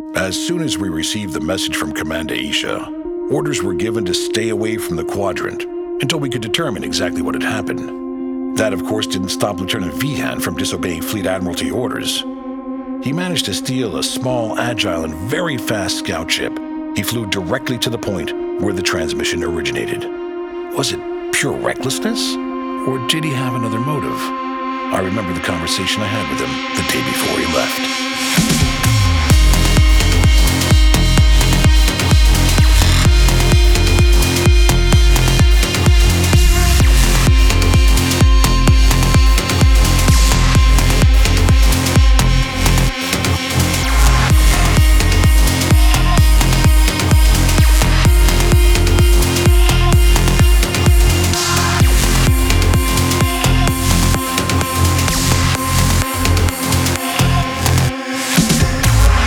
As soon as we received the message from Commander Isha, orders were given to stay away from the quadrant until we could determine exactly what had happened. That, of course, didn't stop Lieutenant Vihan from disobeying Fleet Admiralty orders. He managed to steal a small, agile, and very fast scout ship. He flew directly to the point where the transmission originated. Was it pure recklessness? Or did he have another motive? I remember the conversation I had with him the day before he left.